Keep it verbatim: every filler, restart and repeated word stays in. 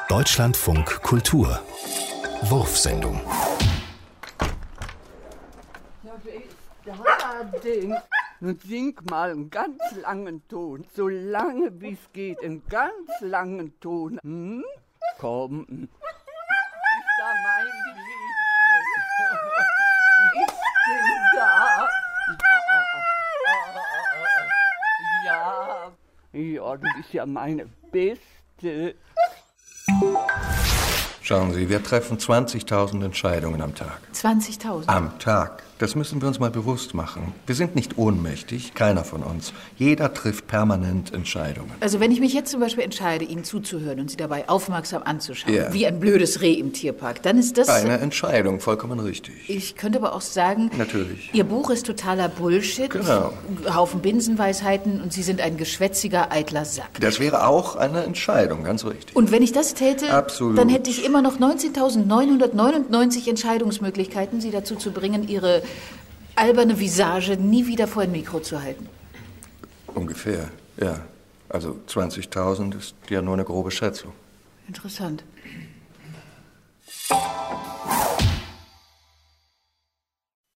Deutschlandfunk Kultur Wurfsendung. Nun sing mal einen ganz langen Ton, so lange wie es geht, einen ganz langen Ton. Hm? Komm. Ist da mein Lied? Ist denn da? Ja. Ja, du bist ja meine Beste. Schauen Sie, wir treffen zwanzigtausend Entscheidungen am Tag. zwanzigtausend? Am Tag. Das müssen wir uns mal bewusst machen. Wir sind nicht ohnmächtig, keiner von uns. Jeder trifft permanent Entscheidungen. Also wenn ich mich jetzt zum Beispiel entscheide, Ihnen zuzuhören und Sie dabei aufmerksam anzuschauen, Ja. wie ein blödes Reh im Tierpark, dann ist das... Eine Entscheidung, vollkommen richtig. Ich könnte aber auch sagen... Natürlich. Ihr Buch ist totaler Bullshit. Genau. Haufen Binsenweisheiten und Sie sind ein geschwätziger, eitler Sack. Das wäre auch eine Entscheidung, ganz richtig. Und wenn ich das täte, Absolut. dann hätte ich immer noch neunzehntausendneunhundertneunundneunzig Entscheidungsmöglichkeiten, Sie dazu zu bringen, Ihre alberne Visage nie wieder vor ein Mikro zu halten. Ungefähr, ja. Also zwanzigtausend ist ja nur eine grobe Schätzung. Interessant.